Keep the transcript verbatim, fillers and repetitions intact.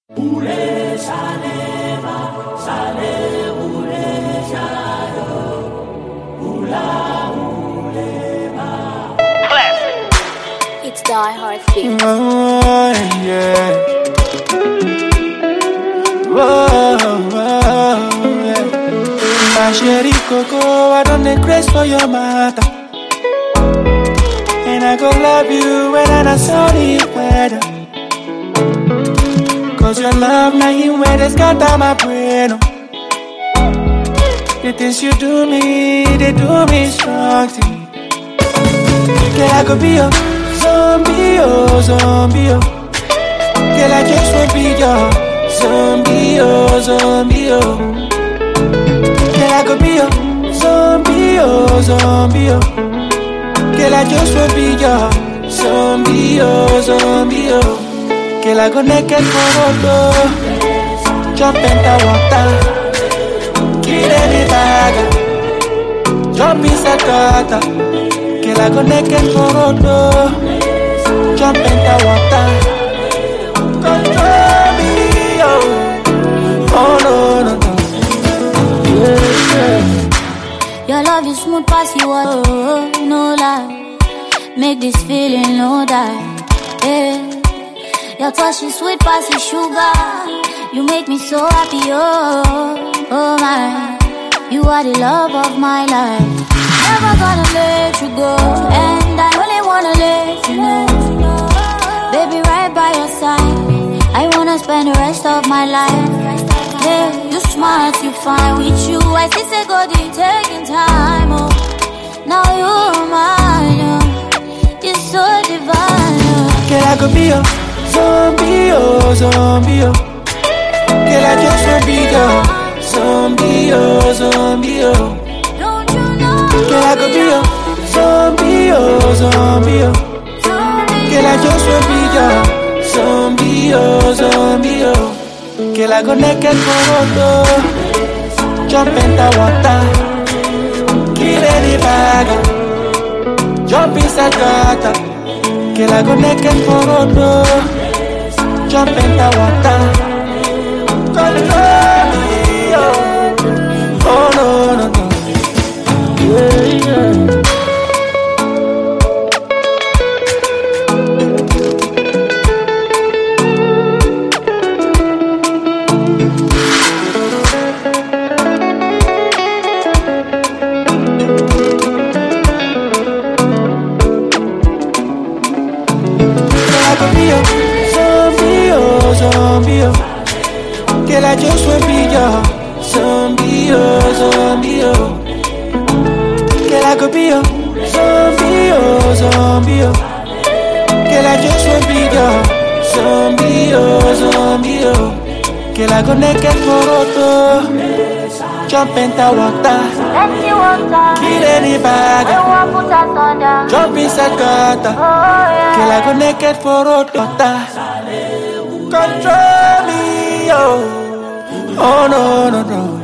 It's Die Hard Feet. Oh, yeah. Whoa, whoa, yeah. My sherry coco, I don't need grace for your matter. And I go love you when I'm not sorry weather. Cause your love now you where they scatter my brain. Oh. The things you do me, they do me strong thing. Girl, I could be your zombie, oh, zombie, oh. Girl, I just wanna be your zombie, oh, zombie, oh. Girl, I could be your zombie, oh, zombie, oh. Girl, I just wanna be your zombie, oh, zombie, oh. Girl, I go naked for road, oh. Jump in the water. Kill any bag. Jump inside gutter. Girl, I go naked for road, oh. Jump in the water. Control me, oh. Oh, no, no, no. Yeah, yeah. Your love is smooth past you, oh, no lie. Make this feeling no die, yeah. Your touch is sweet past the sugar. You make me so happy, oh, oh my. You are the love of my life. Never gonna let you go, and I only wanna let you know, baby, right by your side. I wanna spend the rest of my life. Yeah, you smart, you fine. With you, I see say God, you taking time, oh. Now you're mine, oh. You're so divine, oh. Girl, I could be your zombie, oh, zombie, oh. Girl, I just wanna be your zombie, oh, zombie, oh. Don't you know? Girl, I could be your zombie, oh, zombie, oh. Girl, I just wanna be your zombie, oh, zombie, oh. Girl, I go naked for road, oh. Jump in the water. Kill any bag. Jump inside gutter. Girl, I go naked for road, oh. Jump in the water. Control me, oh. Oh, no, no, no. Yeah, yeah. Girl, I just wanna be your zombie, oh, zombie, oh. Girl, I could be your zombie, oh, zombie, oh. Girl, I just wanna be your zombie, oh, zombie, oh. Girl, I go naked for road, oh. Jump in the water. Let you water. Kill any bag. I want put us under. Jump inside gutter. Oh, yeah. Girl, I go naked for road, water. Control me, oh. Oh, no, no, no.